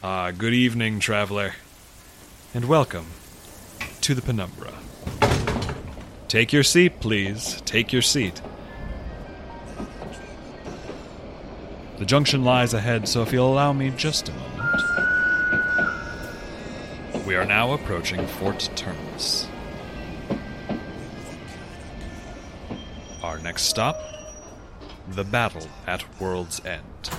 Good evening, traveler, and welcome to the Penumbra. Take your seat, please. Take your seat. The junction lies ahead, so if you'll allow me just a moment. We are now approaching Fort Terminus. Our next stop, the battle at World's End.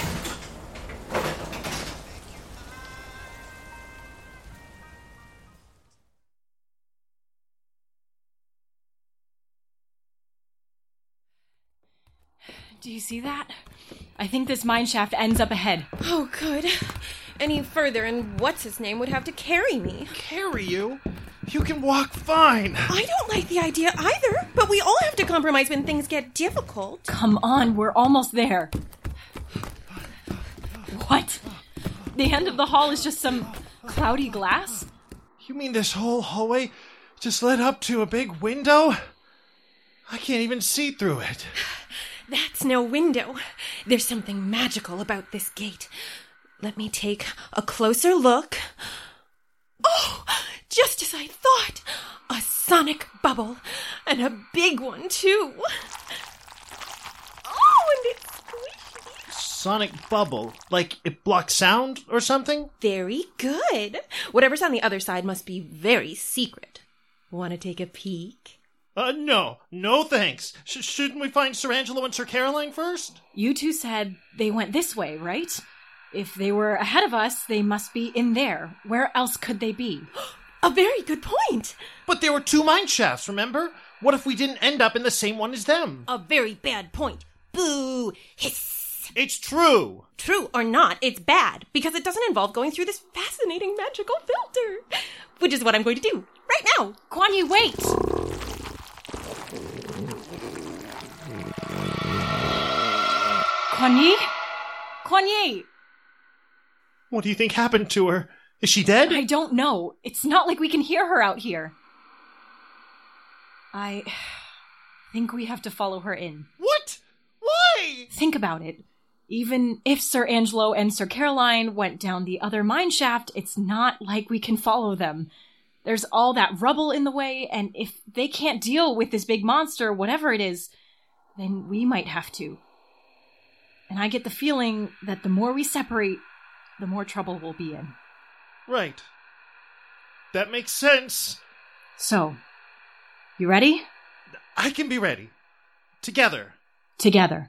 Do you see that? I think this mine shaft ends up ahead. Oh, good. Any further and what's-his-name would have to carry me. Carry you? You can walk fine. I don't like the idea either, but we all have to compromise when things get difficult. Come on, we're almost there. What? The end of the hall is just some cloudy glass? You mean this whole hallway just led up to a big window? I can't even see through it. That's no window. There's something magical about this gate. Let me take a closer look. Oh, just as I thought. A sonic bubble. And a big one, too. Oh, and it's squishy. Sonic bubble? Like it blocks sound or something? Very good. Whatever's on the other side must be very secret. Want to take a peek? No. No thanks. Shouldn't we find Sir Angelo and Sir Caroline first? You two said they went this way, right? If they were ahead of us, they must be in there. Where else could they be? A very good point. But there were 2 mine shafts, remember? What if we didn't end up in the same one as them? A very bad point. Boo! Hiss! It's true! True or not, it's bad, because it doesn't involve going through this fascinating magical filter. Which is what I'm going to do, right now. Kuan Yi, wait! Kuan Yi? Kuan Yi! What do you think happened to her? Is she dead? I don't know. It's not like we can hear her out here. I think we have to follow her in. What? Why? Think about it. Even if Sir Angelo and Sir Caroline went down the other mine shaft, it's not like we can follow them. There's all that rubble in the way, and if they can't deal with this big monster, whatever it is, then we might have to. And I get the feeling that the more we separate, the more trouble we'll be in. Right. That makes sense. So, you ready? I can be ready. Together. Together.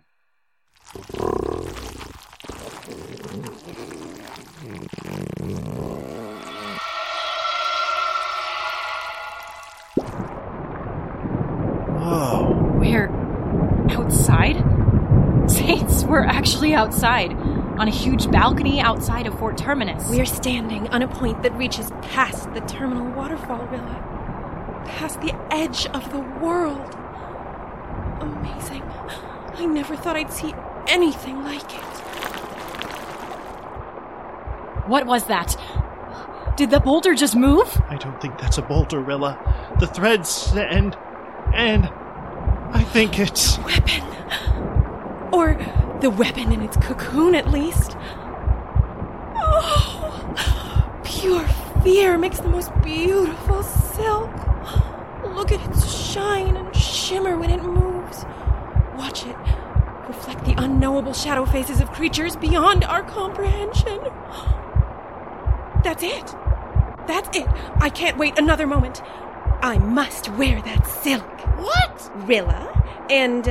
Whoa. We're outside? Saints, we're actually outside. On a huge balcony outside of Fort Terminus. We're standing on a point that reaches past the terminal waterfall villa. Past the edge of the world. Amazing. I never thought I'd see anything like it. What was that? Did the boulder just move? I don't think that's a boulder, Rilla. The threads and I think it's... Weapon. Or the weapon in its cocoon, at least. Oh, pure fear makes the most beautiful silk. Look at its shine and shimmer when it moves. Watch it reflect the unknowable shadow faces of creatures beyond our comprehension. That's it. That's it. I can't wait another moment. I must wear that silk. What? Rilla, and,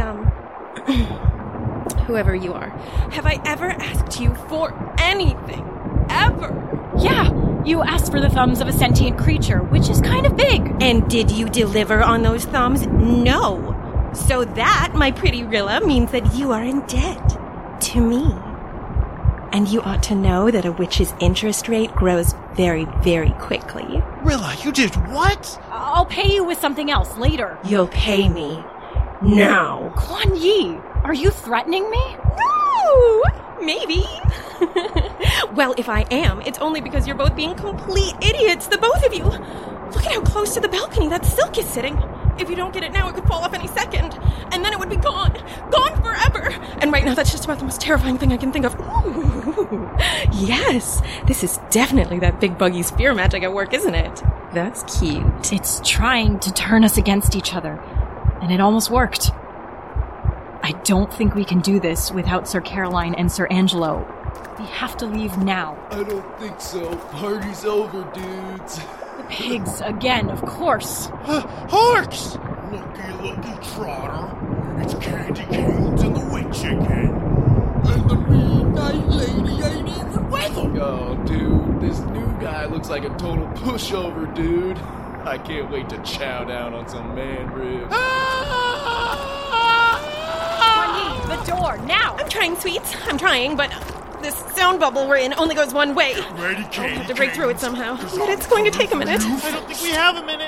whoever you are, have I ever asked you for anything? Ever? Yeah, you asked for the thumbs of a sentient creature, which is kind of big. And did you deliver on those thumbs? No. So that, my pretty Rilla, means that you are in debt to me. And you ought to know that a witch's interest rate grows very, very quickly. Rilla, you did what? I'll pay you with something else later. You'll pay me now. Kuan Yi, are you threatening me? No! Maybe. Well, if I am, it's only because you're both being complete idiots, the both of you. Look at how close to the balcony that silk is sitting. If you don't get it now, it could fall off any second. And then it would be gone. Gone forever. And right now, that's just about the most terrifying thing I can think of. Ooh. Yes. This is definitely that big buggy spear magic at work, isn't it? That's cute. It's trying to turn us against each other. And it almost worked. I don't think we can do this without Sir Caroline and Sir Angelo. We have to leave now. I don't think so. Party's over, dudes. The pigs again, of course. Horks! Looky, Trotter. It's Candy Canes and the Witch again. And the mean night lady ain't even with them. Oh, dude, this new guy looks like a total pushover, dude. I can't wait to chow down on some man ribs. The door, now! I'm trying, sweets. I'm trying, but this sound bubble we're in only goes one way. Ready, Candy I'll have to break through it somehow. Canes? But it's going to take a minute. I don't think we have a minute.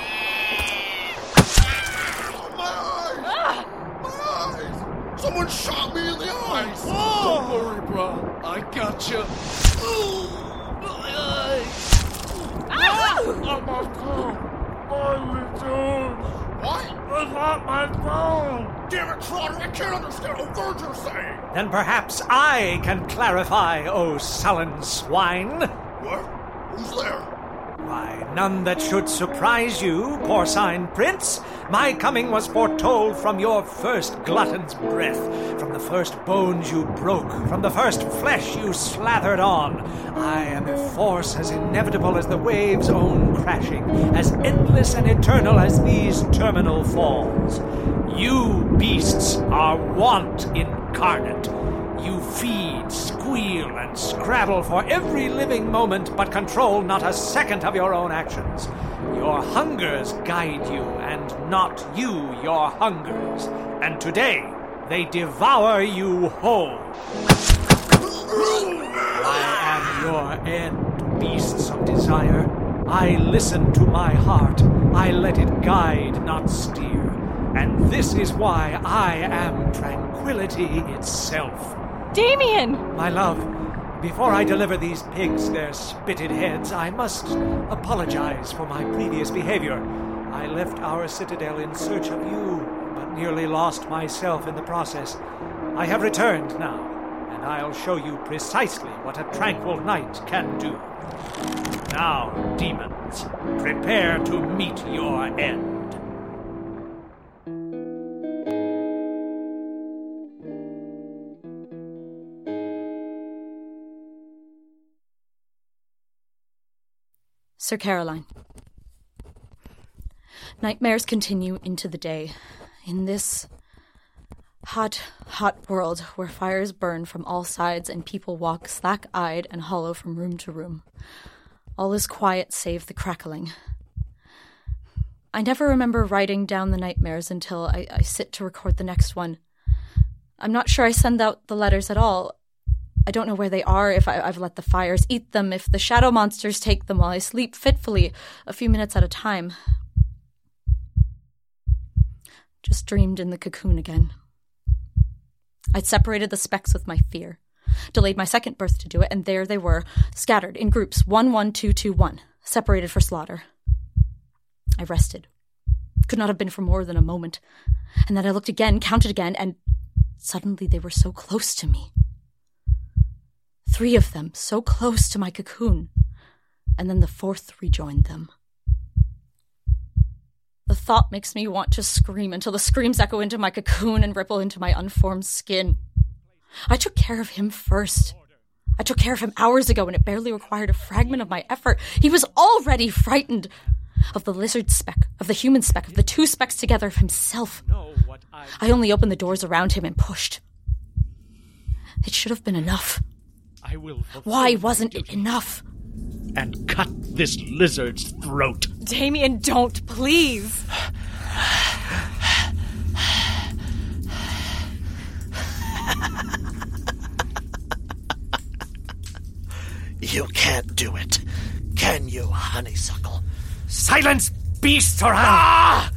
My eyes! Someone shot me in the eyes! Don't worry, bro. I gotcha. My eyes. What? I got my phone! Damn it, Trotter, I can't understand a word you're saying! Then perhaps I can clarify, O sullen swine. What? Who's there? Why, none that should surprise you, porcine prince. My coming was foretold from your first glutton's breath, from the first bones you broke, from the first flesh you slathered on. I am a force as inevitable as the waves' own crashing, as endless and eternal as these terminal falls. You beasts are want incarnate. You feed, squeal, and scrabble for every living moment, but control not a second of your own actions. Your hungers guide you, and not you your hungers. And today, they devour you whole. I am your end, beasts of desire. I listen to my heart. I let it guide, not steer. And this is why I am tranquility itself. Damien! My love, before I deliver these pigs their spitted heads, I must apologize for my previous behavior. I left our citadel in search of you, but nearly lost myself in the process. I have returned now, and I'll show you precisely what a tranquil night can do. Now, demons, prepare to meet your end. Sir Caroline. Nightmares continue into the day. In this hot, hot world where fires burn from all sides and people walk slack-eyed and hollow from room to room. All is quiet save the crackling. I never remember writing down the nightmares until I sit to record the next one. I'm not sure I send out the letters at all. I don't know where they are, if I've let the fires eat them, if the shadow monsters take them while I sleep fitfully, a few minutes at a time. Just dreamed in the cocoon again. I'd separated the specks with my fear, delayed my second birth to do it, and there they were, scattered in groups 1, 1, 2, 2, 1, separated for slaughter. I rested. Could not have been for more than a moment. And then I looked again, counted again, and suddenly they were so close to me. 3 of them, so close to my cocoon, and then the 4th rejoined them. The thought makes me want to scream until the screams echo into my cocoon and ripple into my unformed skin. I took care of him first. I took care of him hours ago, and it barely required a fragment of my effort. He was already frightened of the lizard speck, of the human speck, of the 2 specks together, of himself. I only opened the doors around him and pushed. It should have been enough. Why wasn't it enough? And cut this lizard's throat. Damien, don't, please. You can't do it, can you, honeysuckle? Silence, beasts, or I'll...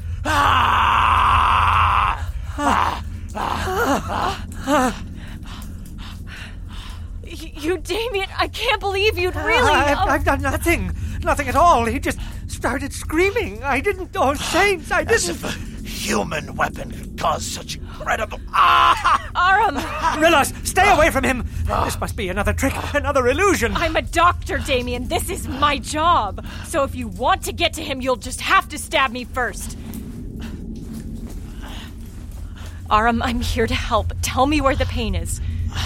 You, Damien, I can't believe you'd really... I've done nothing. Nothing at all. He just started screaming. I didn't... Oh, Saints, I As didn't... if a human weapon could cause such incredible... Ah! Aram! Realize, stay away from him! This must be another trick, another illusion. I'm a doctor, Damien. This is my job. So if you want to get to him, you'll just have to stab me first. Aram, I'm here to help. Tell me where the pain is.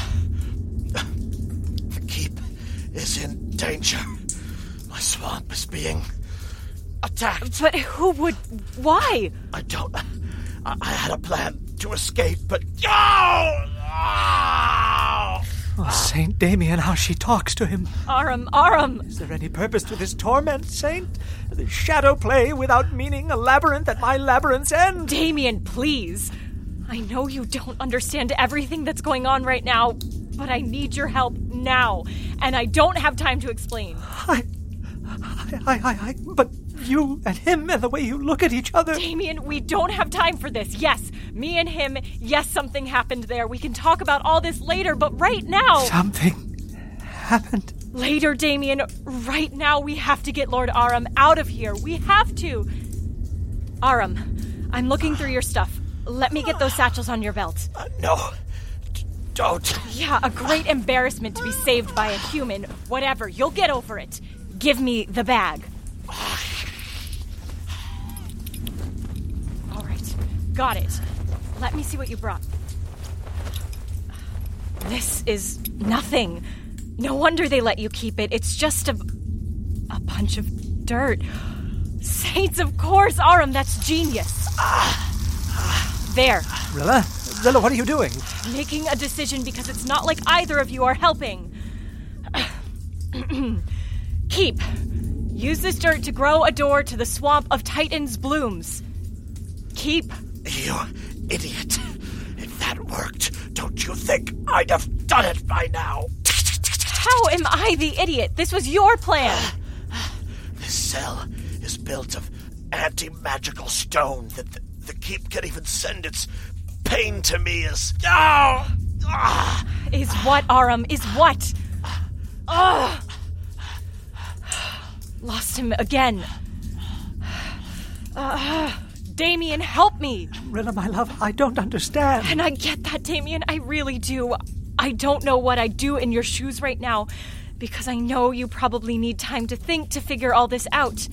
The keep is in danger. My swamp is being attacked. But who would... Why? I don't... I had a plan to escape, but... Oh! Oh, Saint Damien, how she talks to him. Aram! Is there any purpose to this torment, Saint? The shadow play without meaning, a labyrinth at my labyrinth's end. Damien, please. I know you don't understand everything that's going on right now, but I need your help now, and I don't have time to explain. But you and him and the way you look at each other... Damien, we don't have time for this. Yes, me and him, yes, something happened there. We can talk about all this later, but right now... Something happened? Later, Damien. Right now, we have to get Lord Aram out of here. We have to. Aram, I'm looking through your stuff. Let me get those satchels on your belt. No. Don't. Yeah, a great embarrassment to be saved by a human. Whatever, you'll get over it. Give me the bag. All right, got it. Let me see what you brought. This is nothing. No wonder they let you keep it. It's just a bunch of dirt. Saints, of course, Aram, that's genius. There. Rilla, what are you doing? Making a decision because it's not like either of you are helping. Keep. Use this dirt to grow a door to the swamp of Titan's blooms. Keep. You idiot. If that worked, don't you think I'd have done it by now? How am I the idiot? This was your plan. This cell is built of anti-magical stone that the keep can even send its pain to me as... Oh! Is what, Aram? Is what? Lost him again. Damien, help me. Rilla, my love, I don't understand. And I get that, Damien. I really do. I don't know what I'd do in your shoes right now, because I know you probably need time to think to figure all this out.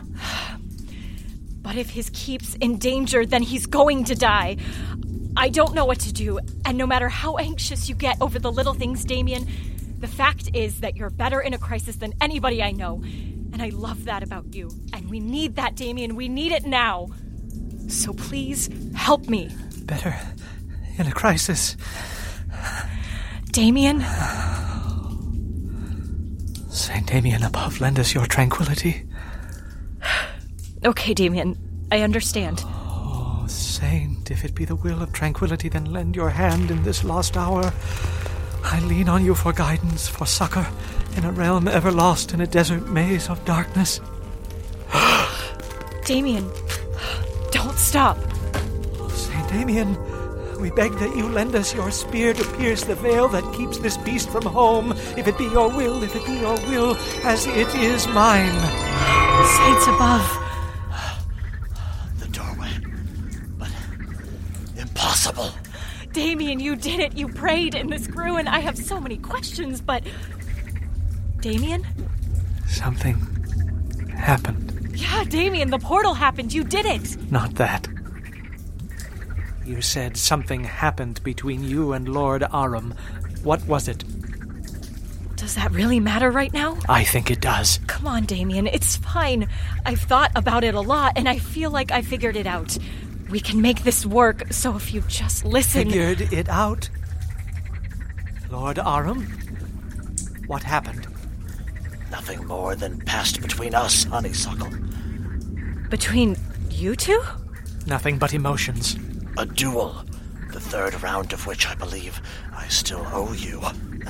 But if his keep's in danger, then he's going to die. I don't know what to do, and no matter how anxious you get over the little things, Damien, the fact is that you're better in a crisis than anybody I know. And I love that about you. And we need that, Damien. We need it now. So please, help me. Better in a crisis. Damien? Saint Damien above, lend us your tranquility. Okay, Damien. I understand. Oh, Saint, if it be the will of tranquility, then lend your hand in this lost hour. I lean on you for guidance, for succor, in a realm ever lost in a desert maze of darkness. Damien, don't stop. Saint Damien, we beg that you lend us your spear to pierce the veil that keeps this beast from home. If it be your will, as it is mine. Saints above. The doorway. But impossible. Damien, you did it. You prayed and this grew, and I have so many questions, but... Damien? Something happened. Yeah, Damien, the portal happened. You did it. Not that. You said something happened between you and Lord Aram. What was it? Does that really matter right now? I think it does. Come on, Damien. It's fine. I've thought about it a lot, and I feel like I figured it out. We can make this work, so if you just listen... Figured it out? Lord Aram? What happened? Nothing more than passed between us, honeysuckle. Between you two? Nothing but emotions. A duel, the third round of which I believe I still owe you.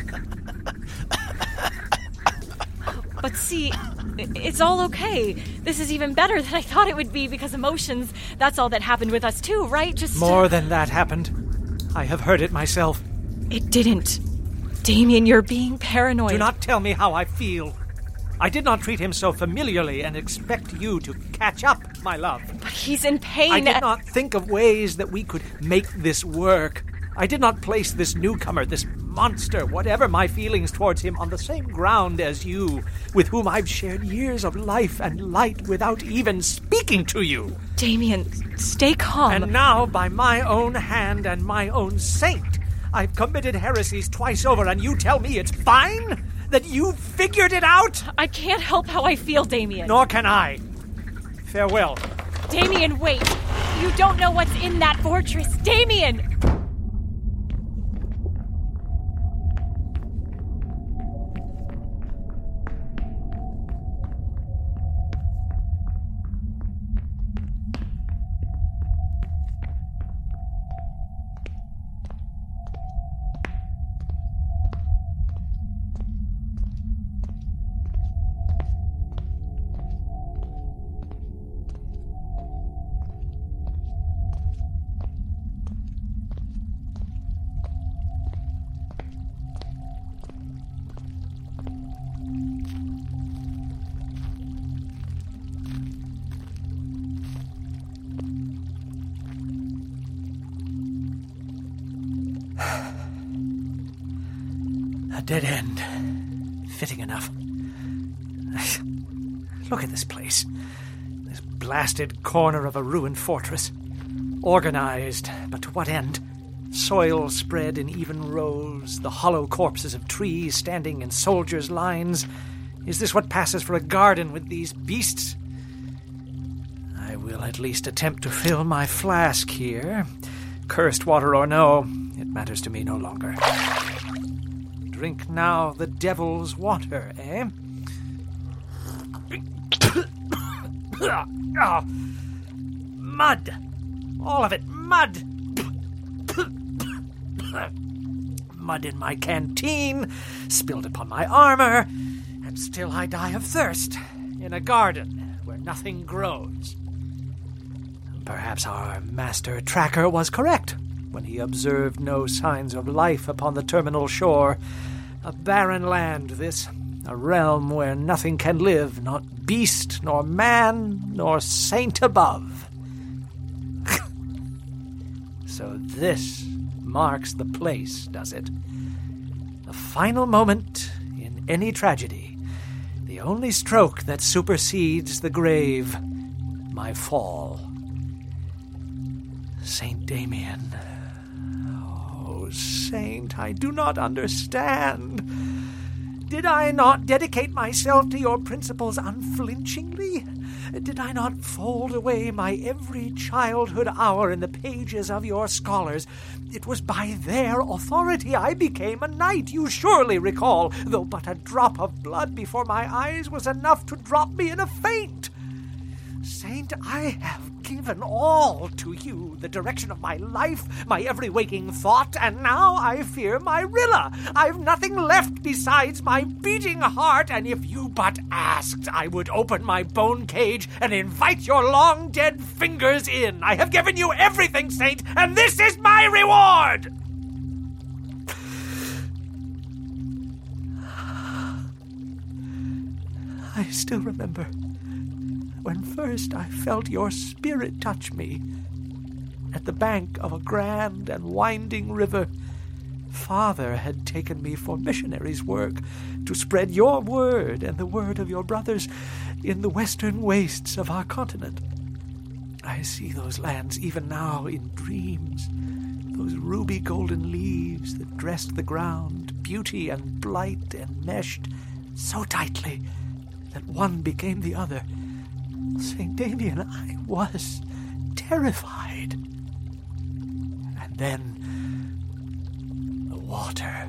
But see, it's all okay. This is even better than I thought it would be because emotions, that's all that happened with us too, right? Just more than that happened. I have heard it myself. It didn't. Damien, you're being paranoid. Do not tell me how I feel. I did not treat him so familiarly and expect you to catch up, my love. But he's in pain. I did not think of ways that we could make this work. I did not place this newcomer, this monster, whatever my feelings towards him, on the same ground as you, with whom I've shared years of life and light without even speaking to you. Damien, stay calm. And now, by my own hand and my own saint, I've committed heresies twice over, and you tell me it's fine? That you figured it out? I can't help how I feel, Damien. Nor can I. Farewell. Damien, wait. You don't know what's in that fortress. Damien! A dead end. Fitting enough. Look at this place. This blasted corner of a ruined fortress. Organized, but to what end? Soil spread in even rows, the hollow corpses of trees standing in soldiers' lines. Is this what passes for a garden with these beasts? I will at least attempt to fill my flask here. Cursed water or no, it matters to me no longer. Drink now the devil's water, eh? Oh, mud! All of it, mud! Mud in my canteen, spilled upon my armor, and still I die of thirst in a garden where nothing grows. Perhaps our master tracker was correct when he observed no signs of life upon the terminal shore. A barren land, this, a realm where nothing can live, not beast, nor man, nor saint above. So this marks the place, does it? The final moment in any tragedy, the only stroke that supersedes the grave, my fall. Saint Damien. Oh, Saint, I do not understand. Did I not dedicate myself to your principles unflinchingly? Did I not fold away my every childhood hour in the pages of your scholars? It was by their authority I became a knight, you surely recall, though but a drop of blood before my eyes was enough to drop me in a faint. Saint, I have given all to you, the direction of my life, my every waking thought, and now I fear my Rilla. I've nothing left besides my beating heart, and if you but asked, I would open my bone cage and invite your long-dead fingers in. I have given you everything, Saint, and this is my reward! I still remember when first I felt your spirit touch me at the bank of a grand and winding river. Father had taken me for missionary's work to spread your word and the word of your brothers in the western wastes of our continent. I see those lands even now in dreams, those ruby golden leaves that dressed the ground, beauty and blight enmeshed so tightly that one became the other. St. Damien, I was terrified. And then the water.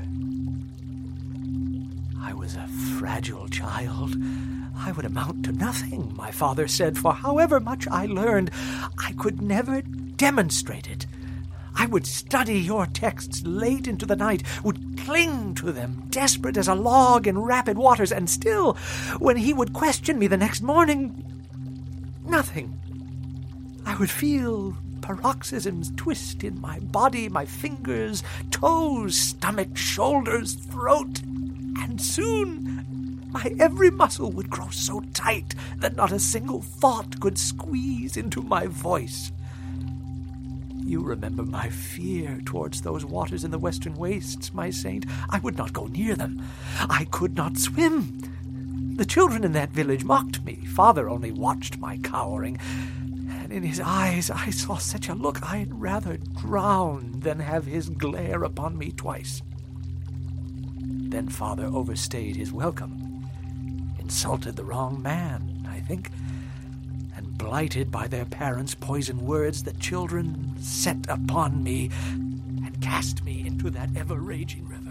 I was a fragile child. I would amount to nothing, my father said, for however much I learned, I could never demonstrate it. I would study your texts late into the night, would cling to them, desperate as a log in rapid waters, and still, when he would question me the next morning, nothing. I would feel paroxysms twist in my body, my fingers, toes, stomach, shoulders, throat, and soon My every muscle would grow so tight that not a single thought could squeeze into my voice. You remember my fear towards those waters in the western wastes, my saint. I would not go near them. I could not swim. The children in that village mocked me. Father only watched my cowering, and in his eyes I saw such a look I'd rather drown than have his glare upon me twice. Then Father overstayed his welcome, insulted the wrong man, I think, and blighted by their parents' poison words, the children set upon me and cast me into that ever-raging river.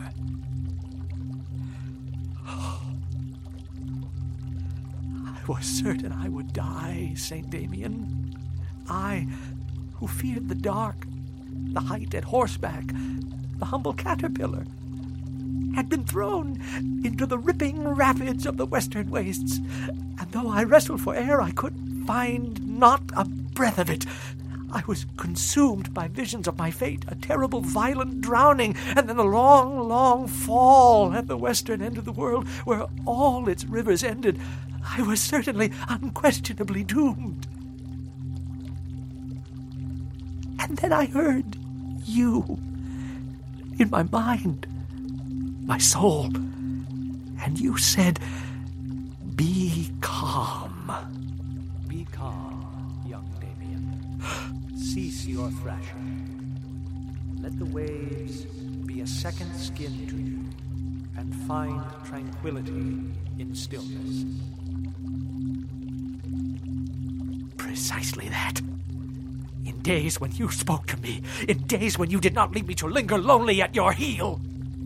I was certain I would die, St. Damien. I, who feared the dark, the height at horseback, the humble caterpillar, had been thrown into the ripping rapids of the western wastes, and though I wrestled for air, I could find not a breath of it. I was consumed by visions of my fate, a terrible, violent drowning, and then a long, long fall at the western end of the world, where all its rivers ended. I was certainly, unquestionably doomed. And then I heard you in my mind, my soul, and you said, "Be calm." Be calm, young Damien. Cease your thrashing. Let the waves be a second skin to you, and find tranquility in stillness. Precisely that. In days when you spoke to me, in days when you did not leave me to linger lonely at your heel.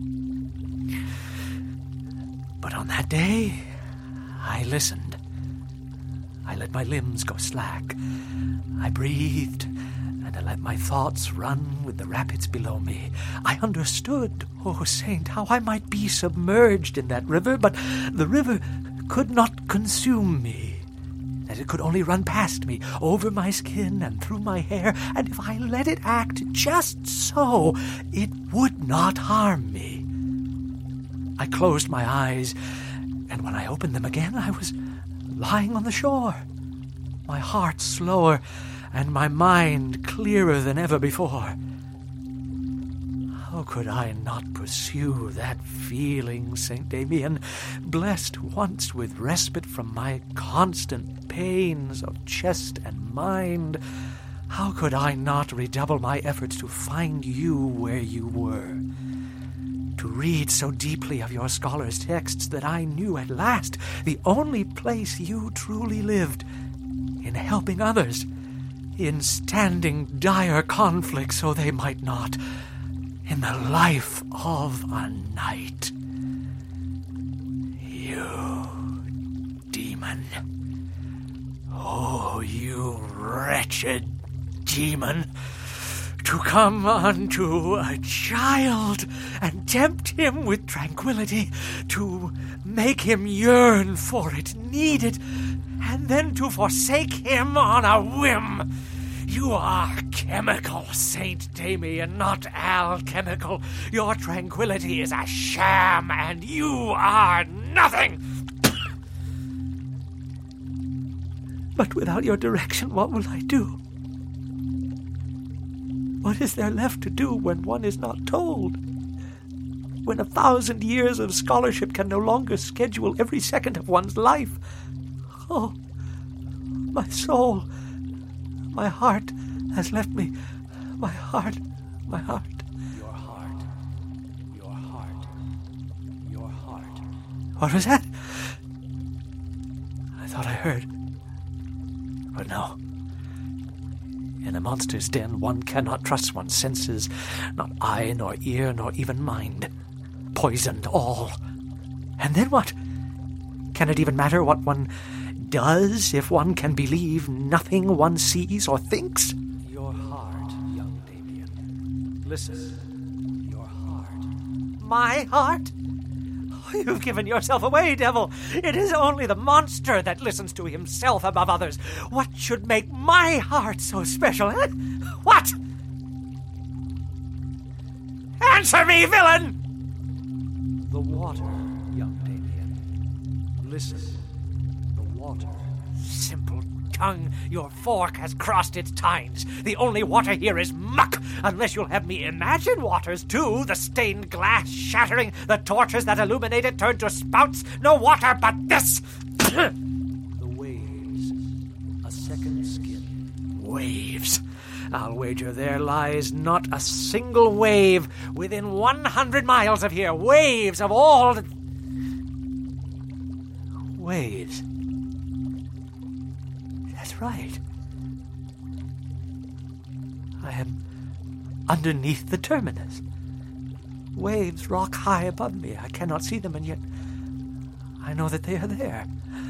But on that day, I listened. I let my limbs go slack. I breathed, and I let my thoughts run with the rapids below me. I understood, oh saint, how I might be submerged in that river, but the river could not consume me. That it could only run past me, over my skin and through my hair, and if I let it act just so, it would not harm me. I closed my eyes, and when I opened them again, I was lying on the shore, my heart slower and my mind clearer than ever before. How could I not pursue that feeling, St. Damien, blessed once with respite from my constant pains of chest and mind? How could I not redouble my efforts to find you where you were? To read so deeply of your scholars' texts that I knew at last the only place you truly lived, in helping others, in standing dire conflict so they might not, in the life of a knight. You demon. Oh, you wretched demon. To come unto a child and tempt him with tranquility, to make him yearn for it, need it, and then to forsake him on a whim. You are chemical, St. Damien, not alchemical. Your tranquility is a sham, and you are nothing. But without your direction, what will I do? What is there left to do when one is not told? When 1,000 years of scholarship can no longer schedule every second of one's life? Oh, my soul, my heart has left me. My heart, my heart. Your heart, your heart, your heart. What was that? I thought I heard. But no. In a monster's den, one cannot trust one's senses, not eye, nor ear, nor even mind. Poisoned all. And then what? Can it even matter what one does if one can believe nothing one sees or thinks? Your heart, young Damien. Listen. Your heart. My heart? You've given yourself away, devil. It is only the monster that listens to himself above others. What should make my heart so special, eh? What? Answer me, villain! The water, young Damien. Listen. The water. Simple tongue, your fork has crossed its tines. The only water here is muck, unless you'll have me imagine waters too. The stained glass shattering, the torches that illuminate it turn to spouts. No water but this! The waves. A second skin. Waves. I'll wager there lies not a single wave within 100 miles of here. Waves of all... Waves. That's right. I am underneath the terminus. Waves rock high above me. I cannot see them, and yet I know that they are there.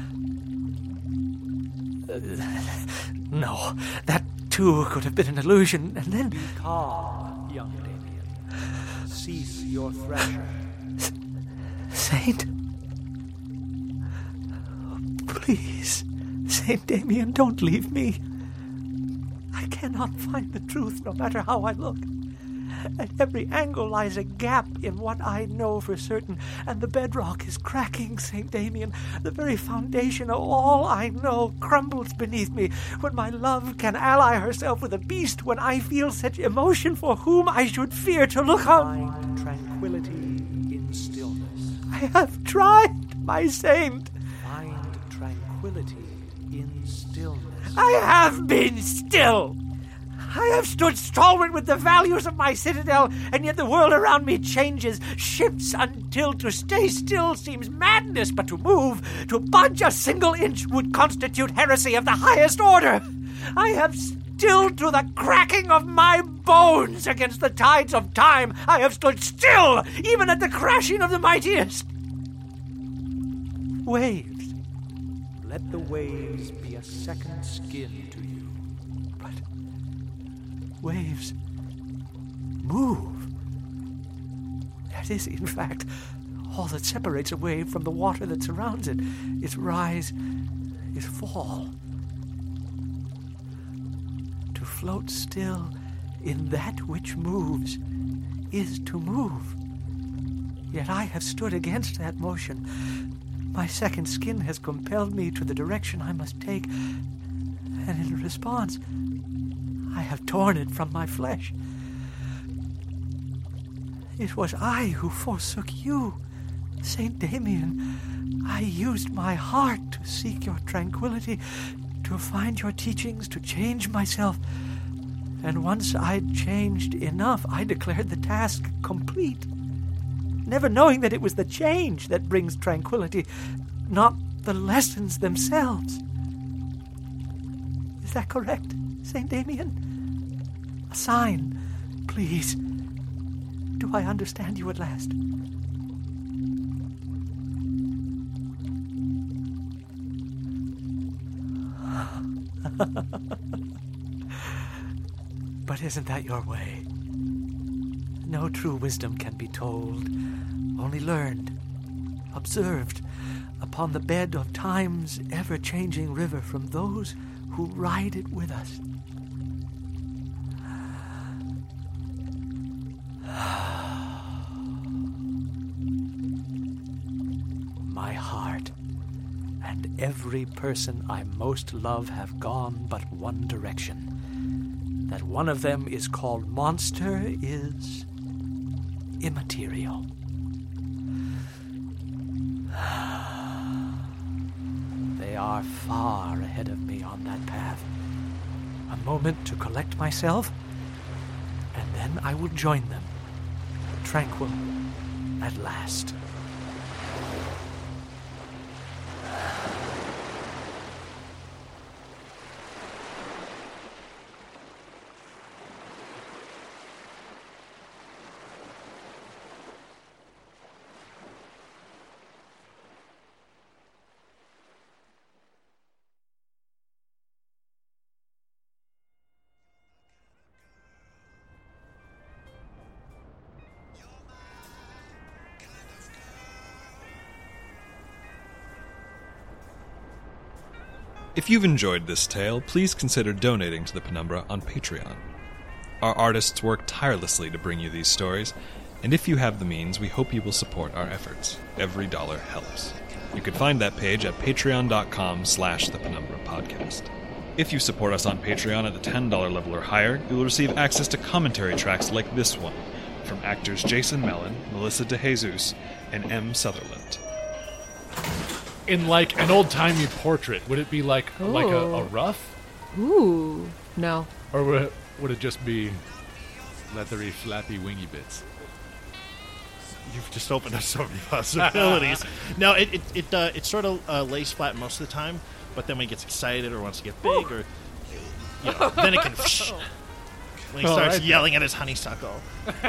No, that too could have been an illusion, and then... Be calm, young Damien. Cease your thrashing. Saint? Please, Saint Damien, don't leave me. I cannot find the truth no matter how I look. At every angle lies a gap in what I know for certain, and the bedrock is cracking, St. Damien. The very foundation of all I know crumbles beneath me when my love can ally herself with a beast, when I feel such emotion for whom I should fear to look on. Find tranquility in stillness. I have tried, my saint. Find tranquility in stillness. I have been still. I have stood stalwart with the values of my citadel, and yet the world around me changes, shifts until to stay still seems madness, but to move, to budge a single inch would constitute heresy of the highest order. I have stilled to the cracking of my bones against the tides of time. I have stood still, even at the crashing of the mightiest. Waves. Let the waves be a second skin to you. Waves move. That is, in fact, all that separates a wave from the water that surrounds it. Its rise, its fall. To float still in that which moves is to move. Yet I have stood against that motion. My second skin has compelled me to the direction I must take, and in response, I have torn it from my flesh. It was I who forsook you, Saint Damien. I used my heart to seek your tranquility, to find your teachings, to change myself. And once I'd changed enough, I declared the task complete, never knowing that it was the change that brings tranquility, not the lessons themselves. Is that correct, Saint Damien? A sign, please. Do I understand you at last? But isn't that your way? No true wisdom can be told, only learned, observed, upon the bed of time's ever-changing river from those who ride it with us. My heart and every person I most love have gone but one direction. That one of them is called monster is immaterial. They are far ahead of me on that path. A moment to collect myself, and then I will join them, tranquil at last. If you've enjoyed this tale, please consider donating to the Penumbra on Patreon. Our artists work tirelessly to bring you these stories, and if you have the means, we hope you will support our efforts. Every dollar helps. You can find that page at patreon.com/The Penumbra Podcast. If you support us on Patreon at the $10 level or higher, you will receive access to commentary tracks like this one from actors Jason Mellon, Melissa DeJesus, and M. Sutherland. In like an old-timey portrait, would it be like a rough? Ooh. No. Or would it just be leathery, flappy, wingy bits? You've just opened up so many possibilities. No, it's sort of lays flat most of the time, but then when he gets excited or wants to get big, or then it can. When he starts yelling at his honeysuckle,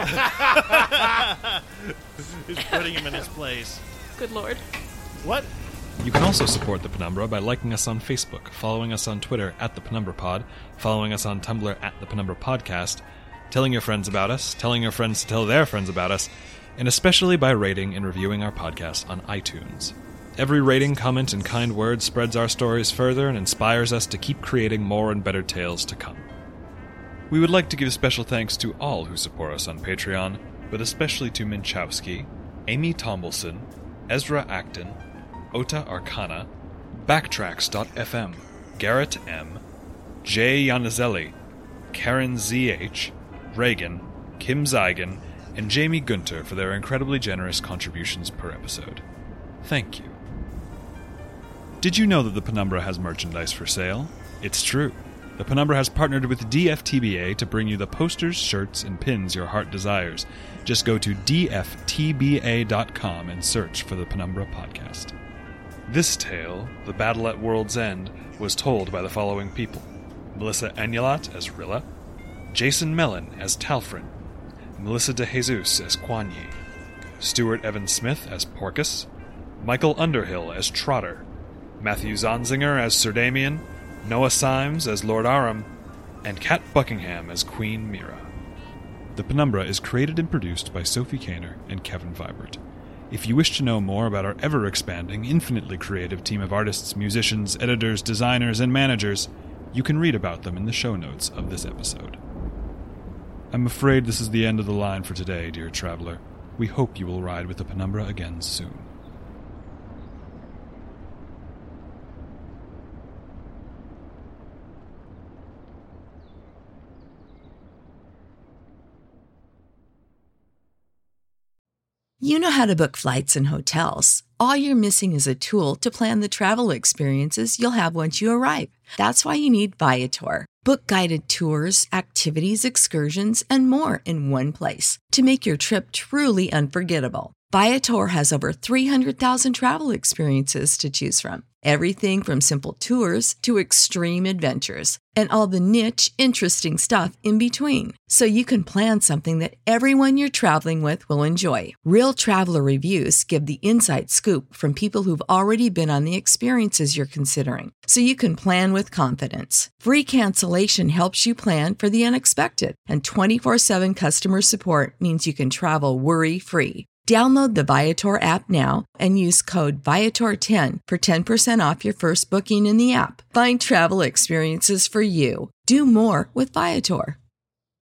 he's putting him in his place. Good lord. What? You can also support The Penumbra by liking us on Facebook, following us on Twitter at The Penumbra Pod, following us on Tumblr at The Penumbra Podcast, telling your friends about us, telling your friends to tell their friends about us, and especially by rating and reviewing our podcast on iTunes. Every rating, comment, and kind word spreads our stories further and inspires us to keep creating more and better tales to come. We would like to give special thanks to all who support us on Patreon, but especially to Minchowski, Amy Tombleson, Ezra Acton, Ota Arcana, Backtracks.fm, Garrett M., Jay Yanazelli, Karen ZH, Reagan, Kim Zeigen, and Jamie Gunter for their incredibly generous contributions per episode. Thank you. Did you know that the Penumbra has merchandise for sale? It's true. The Penumbra has partnered with DFTBA to bring you the posters, shirts, and pins your heart desires. Just go to dftba.com and search for the Penumbra Podcast. This tale, The Battle at World's End, was told by the following people: Melissa Anulat as Rilla, Jason Mellon as Talfrin, Melissa DeJesus as Kuan Yi, Stuart Evan Smith as Porcus, Michael Underhill as Trotter, Matthew Zonzinger as Sir Damien, Noah Symes as Lord Aram, and Kat Buckingham as Queen Mira. The Penumbra is created and produced by Sophie Kaner and Kevin Vibert. If you wish to know more about our ever-expanding, infinitely creative team of artists, musicians, editors, designers, and managers, you can read about them in the show notes of this episode. I'm afraid this is the end of the line for today, dear traveler. We hope you will ride with the Penumbra again soon. You know how to book flights and hotels. All you're missing is a tool to plan the travel experiences you'll have once you arrive. That's why you need Viator. Book guided tours, activities, excursions, and more in one place to make your trip truly unforgettable. Viator has over 300,000 travel experiences to choose from. Everything from simple tours to extreme adventures and all the niche, interesting stuff in between. So you can plan something that everyone you're traveling with will enjoy. Real traveler reviews give the inside scoop from people who've already been on the experiences you're considering. So you can plan with confidence. Free cancellation helps you plan for the unexpected. And 24/7 customer support means you can travel worry-free. Download the Viator app now and use code Viator10 for 10% off your first booking in the app. Find travel experiences for you. Do more with Viator.